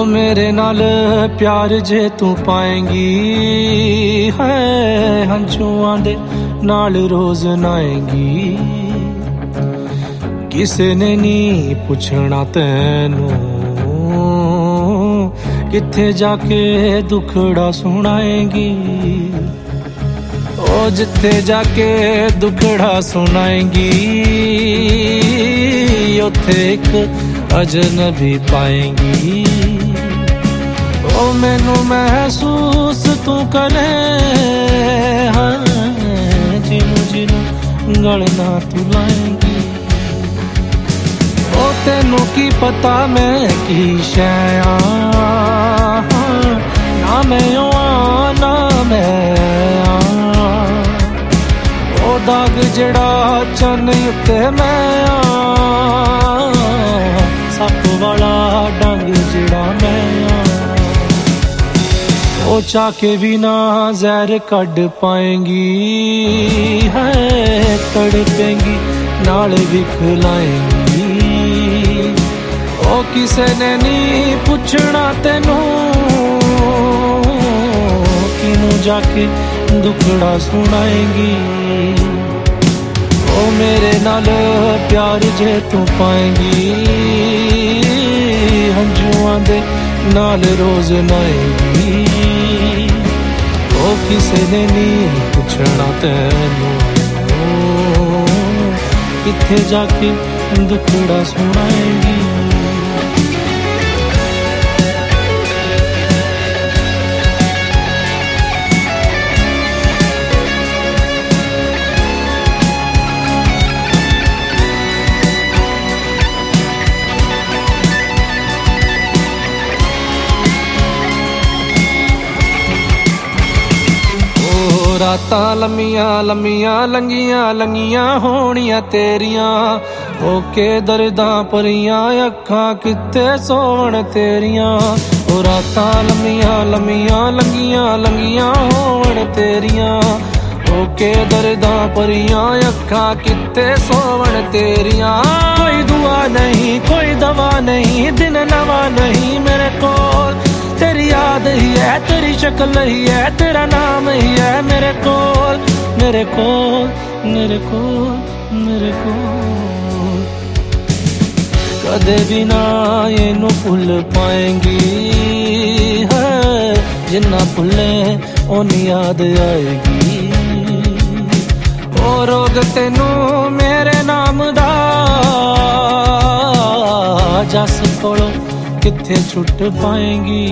मेरे नाल प्यार जे तू पाएंगी है हंझुआं दे नाल रोज नाएंगी। किसे ने नी पुछना तैनू किथे जाके दुखड़ा सुनाएंगी। ओ जिथे जाके दुखड़ा सुनाएंगी उथे एक अजनबी पाएंगी। ओ मैनू महसूस तू करे जिनू जिनू गलना तू लाएंगी। ओ तेनू की पता मैं की शैया ना मैं ना मैं ओ दाग जड़ा चन उत्ते मैं सप वाला डंग जड़ा मैं ओ चाके भी ना जहर कढ़ पाएंगी है तड़पेंगी नाल विखलाएंगी। ओ किसे ने नहीं पुछना तेनू किनू जाके दुखड़ा सुनाएंगी। ओ मेरे नाल प्यार जे तू पाएंगी हंझुआं दे नाल रोज नाएंगी। ओ किसे ने नहीं पुछना तैनू किथे जाके दुखड़ा सुनाएंगी। रातां लम्मियां लम्मियां लंगियां लंगियां होनियां तेरियां होके दर्दां भरियां अखां कित्थे सोवन तेरियां। ओ रातां लम्मियां लम्मियां लंगियां लंगियां होवन तेरियां होके दर्दां भरियां अखां कित्थे सोवन तेरियां। कोई दुआ नहीं कोई दवा नहीं दिन नवा नहीं मेरे कोल तेरी याद ही है तेरी शक्ल ही है तेरा नाम ही है मेरे कोल मेरे कोल मेरे कोल मेरे कोल। कदे भी ना इनू भुल पाएंगी है जिन्ना भुले ओनी याद आएगी। ओ रोग तेनू मेरे नाम दा जस कोलों किथे छुट पाएंगी।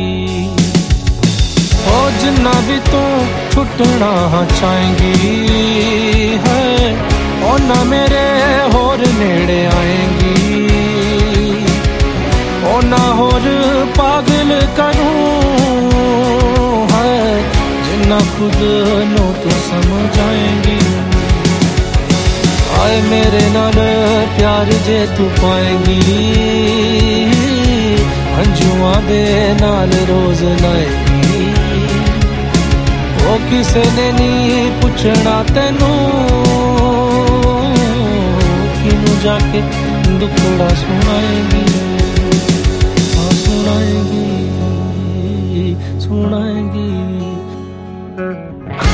ओ जिन्ना भी तू छुटना चाहेंगी है ओ ना मेरे होर नेड़े आएंगी। ओ ना होर पागल करूं है जिन्ना खुद नो तू समझाएंगी। आए मेरे नाल प्यार जे तू पाएंगी हंझुआं दे नाल रोज नाएंगी। ओ किसे ने नहीं पुछना तैनू किनू जाके दुखड़ा सुनाएंगी। हाँ सुनाएंगी सुनाएंगी।